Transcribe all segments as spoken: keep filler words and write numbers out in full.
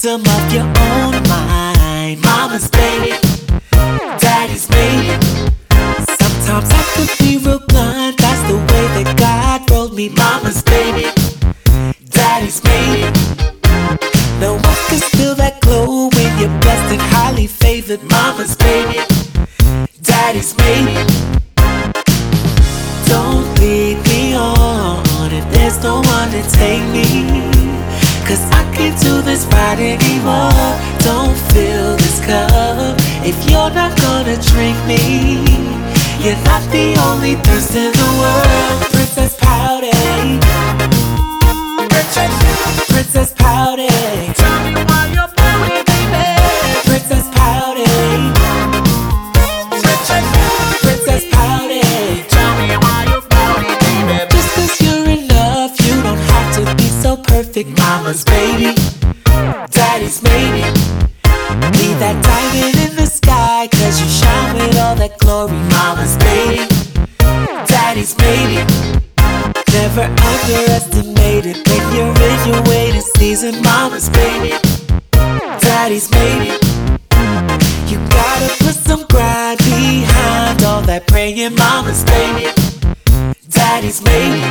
freedom of your own mind. Mama's baby, daddy's baby. Sometimes I could be real blunt, that's the way that God wrote me. Mama's baby, daddy's baby. No one can steal that glow when you're blessed and highly favored. Mama's baby, daddy's baby. Don't lead me on if there's no one to take me, 'cause I can't do this right anymore. Don't fill this cup if you're not gonna drink me. You're not the only thirst in the world. Princess Pouty, Princess, Princess Pouty. Tell me why you're pouty, baby. Princess Pouty, Princess, Princess Pouty. Tell me why you're pouty, baby. Just 'cause you're in love, you don't have to be so perfect. Mama's baby, daddy's baby. Be that diamond in the sky, 'cause you shine with all that glory. Mama's baby, daddy's baby. Never underestimate it when you're in your waiting season. Mama's baby, daddy's baby. You gotta put some grind behind all that praying. Mama's baby, daddy's baby.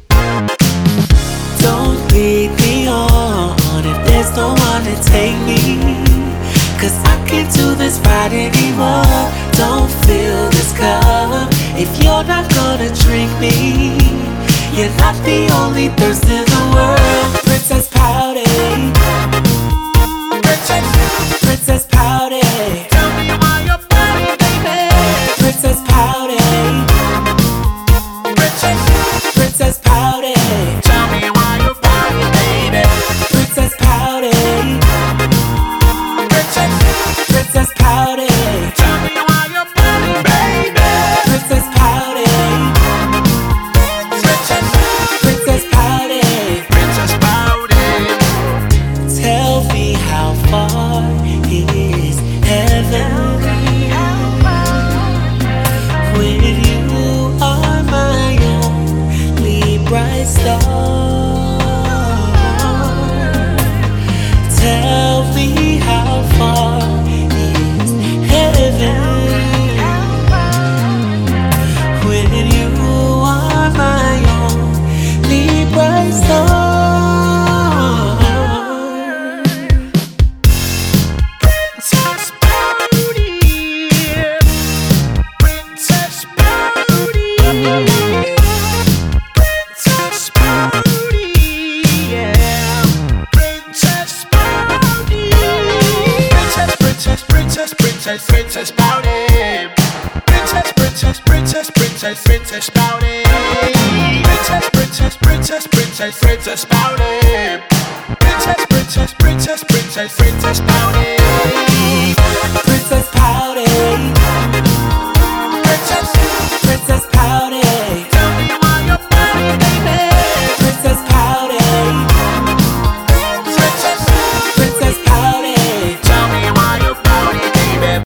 Don't lead me on if there's no one to take me, 'cause I can't do this right anymore. Don't fill this cup if you're not gonna drink me. You're not the only thirst in the world. Princess Pouty, Princess, Princess Pouty. Tell me why you're pouty, baby. Princess Pouty, Princess, Princess Pouty. Tell me why you're pouty, baby. Princess Pouty, Princess, Princess Pouty. Tell me why you're pouty, baby. Princess Pouty, Princess, Princess Pouty. Princess Pouty. Tell me how far is heaven when you are my only bright star. Tell me how far is heaven when you are my only bright star. Princess Pouty, Princess Pouty, Princess Pouty, yeah, Princess Pouty. Princess, Princess, Princess, Princess, Princess Pouty. Princess, Princess, Princess, Princess, Princess Pouty. Princess, Princess, Princess, Princess, Princess Pouty. Princess, Princess, Princess, Princess, Princess Pouty.